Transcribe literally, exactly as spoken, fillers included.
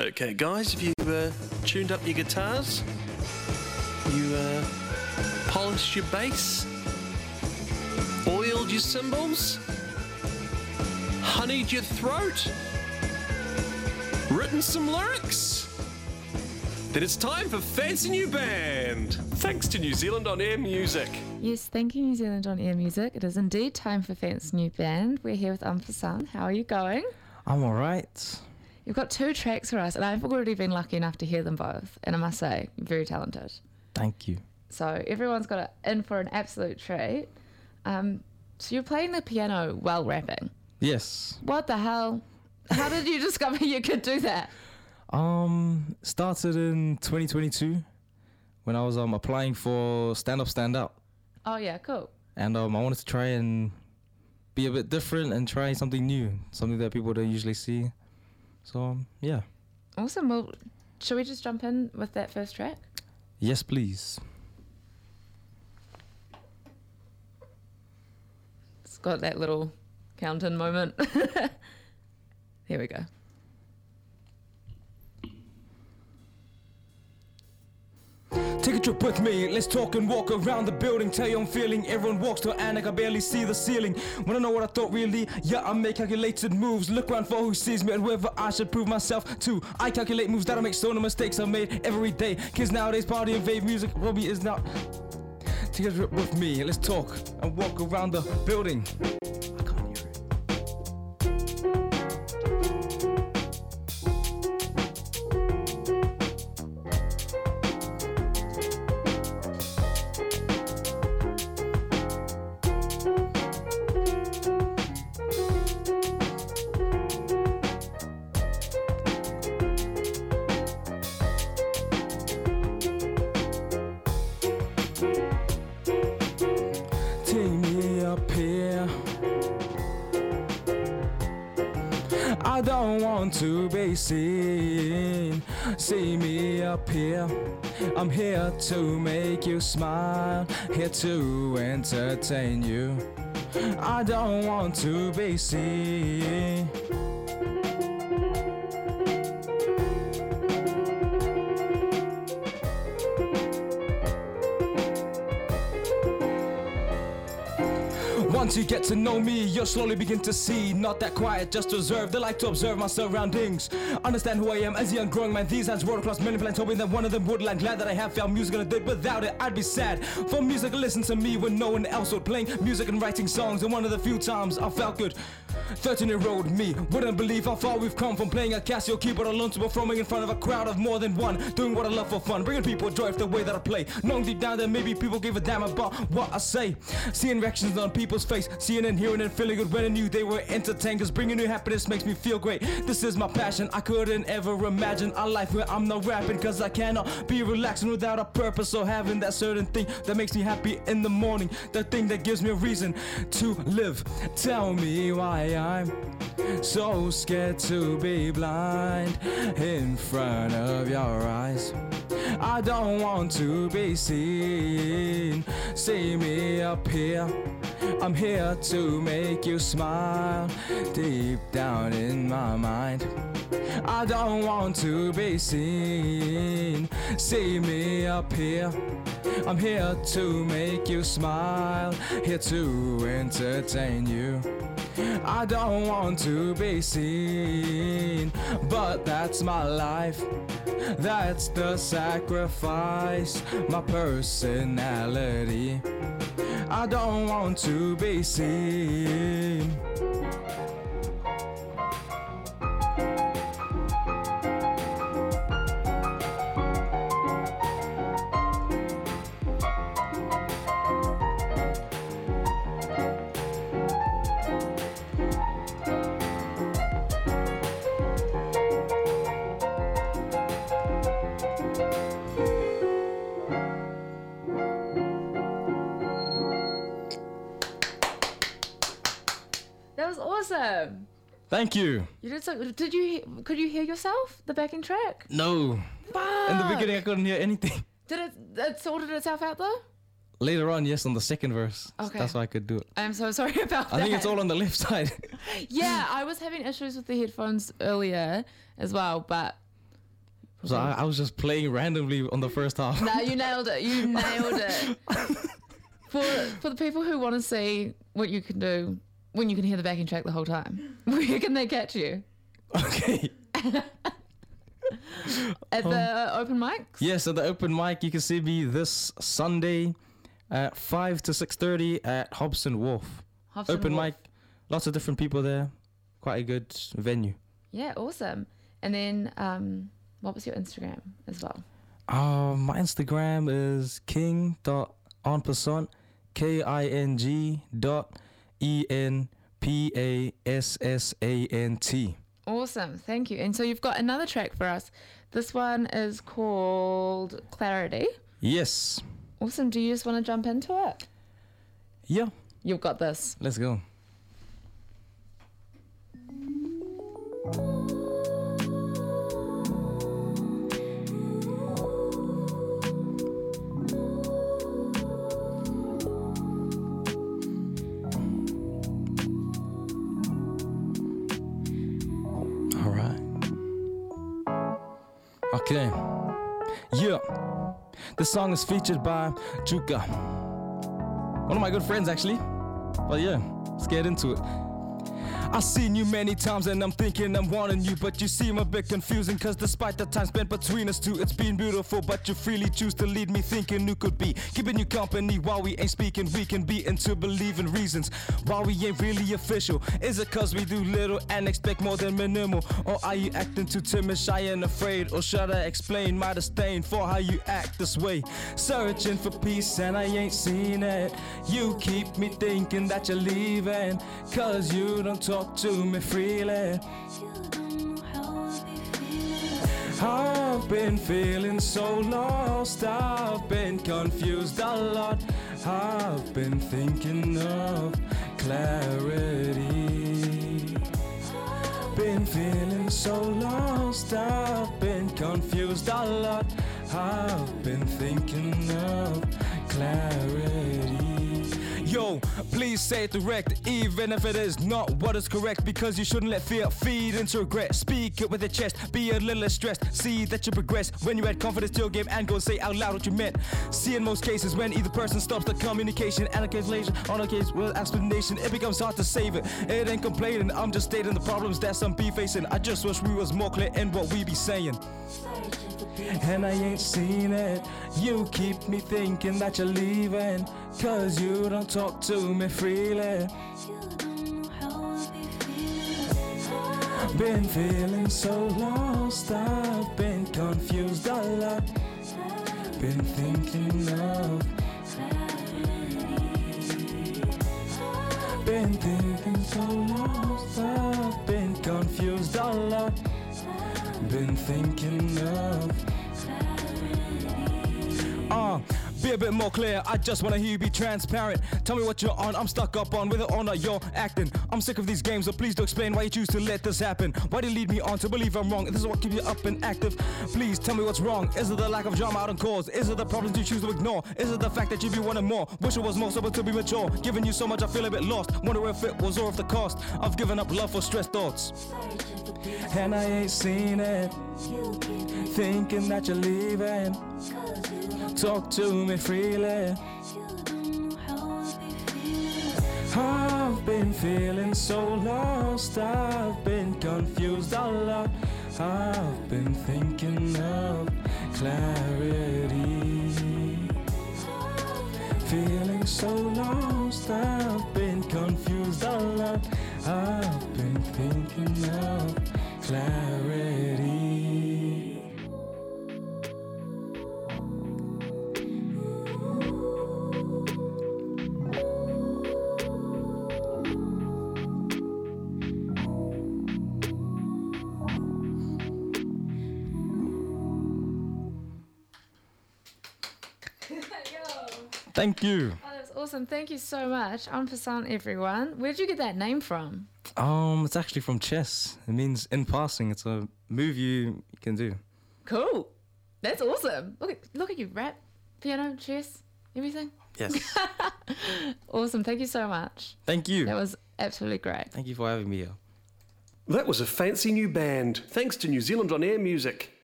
Okay, guys, have you uh, tuned up your guitars? You uh, polished your bass? Oiled your cymbals? Honeyed your throat? Written some lyrics? Then it's time for Fancy New Band, thanks to New Zealand On Air Music. Yes, thank you, New Zealand On Air Music. It is indeed time for Fancy New Band. We're here with Umphasan. How are you going? I'm alright. You've got two tracks for us, and I've already been lucky enough to hear them both. And I must say, you're very talented. Thank you. So everyone's got a, in for an absolute treat. Um, so you're playing the piano while rapping. Yes. What the hell? How did you discover you could do that? Um, started in twenty twenty-two when I was um applying for Stand Up, Stand Out. Oh yeah, cool. And um, I wanted to try and be a bit different and try something new, something that people don't usually see. So um, yeah. Awesome. Well, should we just jump in with that first track? Yes, please. It's got that little count-in moment. Here we go. Take a trip with me, let's talk and walk around the building. Tell you I'm feeling, everyone walks to an I can barely see the ceiling. Wanna know what I thought really? Yeah, I make calculated moves. Look around for who sees me and whether I should prove myself to. I calculate moves that I make, so no mistakes are made every day. Kids nowadays party and vape music, Robbie is not. Take a trip with me, let's talk and walk around the building. I can't hear it. I don't want to be seen. See me up here. I'm here to make you smile, here to entertain you. I don't want to be seen. Once you get to know me, you'll slowly begin to see. Not that quiet, just reserved. I like to observe my surroundings. Understand who I am as a young growing man. These hands rolled across many plans, hoping that one of them would land. Glad that I have found music and I did. Without it, I'd be sad. For music, listen to me when no one else would. Playing music and writing songs, and one of the few times I felt good. thirteen-year-old me wouldn't believe how far we've come from playing a Casio keyboard alone to performing in front of a crowd of more than one. Doing what I love for fun, bringing people joy the way that I play. Knowing deep down that maybe people give a damn about what I say. Seeing reactions on people's face, seeing and hearing and feeling good when I knew they were entertained. Cause bringing new happiness makes me feel great. This is my passion, I couldn't ever imagine a life where I'm not rapping. Cause I cannot be relaxing without a purpose or having that certain thing that makes me happy in the morning. That thing that gives me a reason to live. Tell me why I'm so scared to be blind in front of your eyes. I don't want to be seen. See me up here. I'm here to make you smile deep down in my mind. I don't want to be seen. See me up here. I'm here to make you smile, here to entertain you. I don't want to be seen, but that's my life. That's the sacrifice, my personality. I don't want to be seen. That was awesome. Thank you. You did so. Did you? he- Could you hear yourself? The backing track. No. Fuck. In the beginning, I couldn't hear anything. Did it? It sorted itself out though. Later on, yes, on the second verse. Okay. That's why I could do it. I'm so sorry about that. I think it's all on the left side. Yeah, I was having issues with the headphones earlier as well, but So I, I was just playing randomly on the first half. No, you nailed it. You nailed it. For for the people who want to see what you can do when you can hear the backing track the whole time, where can they catch you? Okay. At the um, open mics? Yes, at the open mic, you can see me this Sunday at five to six thirty at Hobson Wharf. Hobson open Wharf. mic, lots of different people there. Quite a good venue. Yeah, awesome. And then, um, what was your Instagram as well? Um, my Instagram is king dot en passant, K I N G dot E N P A S S A N T. Awesome, thank you. And so you've got another track for us. This one is called Clarity. Yes. Awesome. Do you just want to jump into it? Yeah. You've got this. Let's go. Okay, yeah, this song is featured by Juka, one of my good friends actually. But yeah, let's get into it. I've seen you many times and I'm thinking I'm wanting you, but you seem a bit confusing, cause despite the time spent between us two, it's been beautiful, but you freely choose to lead me thinking you could be keeping you company while we ain't speaking. We can be into believing reasons while we ain't really official. Is it cause we do little and expect more than minimal, or are you acting too timid, shy and afraid, or should I explain my disdain for how you act this way? Searching for peace and I ain't seen it. You keep me thinking that you're leaving, cause you don't talk to me freely. I've been feeling so lost, I've been confused a lot, I've been thinking of clarity. Been feeling so lost, I've been confused a lot, I've been thinking of clarity. Yo, please say it direct, even if it is not what is correct, because you shouldn't let fear feed into regret. Speak it with your chest, be a little less stressed. See that you progress when you add confidence to your game and go and say out loud what you meant. See in most cases when either person stops the communication and a cancellation on a case with explanation, it becomes hard to save it. It ain't complaining, I'm just stating the problems that some be facing. I just wish we was more clear in what we be saying. And I ain't seen it. You keep me thinking that you're leaving, cause you don't talk to me freely. Been feeling so lost, I've been confused a lot, been thinking of Been thinking so lost, I've been confused a lot, been thinking of Uh, be a bit more clear, I just wanna hear you be transparent. Tell me what you're on, I'm stuck up on whether or not you're acting. I'm sick of these games, so please do explain why you choose to let this happen. Why do you lead me on to believe I'm wrong? This is what keeps you up and active. Please tell me what's wrong. Is it the lack of drama out on cause? Is it the problems you choose to ignore? Is it the fact that you be wanting more? Wish it was more sober to be mature. Giving you so much I feel a bit lost. Wonder if it was worth the cost of giving up love for stressed thoughts. And I ain't seen it. Thinking that you're leaving. Talk to me freely. I've been feeling so lost, I've been confused a lot, I've been thinking of clarity. Feeling so lost, I've been confused a lot, I've been thinking of clarity. Thank you. Oh, that's awesome. Thank you so much. En passant, everyone. Where'd you get that name from? Um, it's actually from chess. It means in passing. It's a move you can do. Cool. That's awesome. Look at look at you. Rap, piano, chess, everything. Yes. Awesome. Thank you so much. Thank you. That was absolutely great. Thank you for having me here. That was a fancy new band, thanks to New Zealand On Air Music.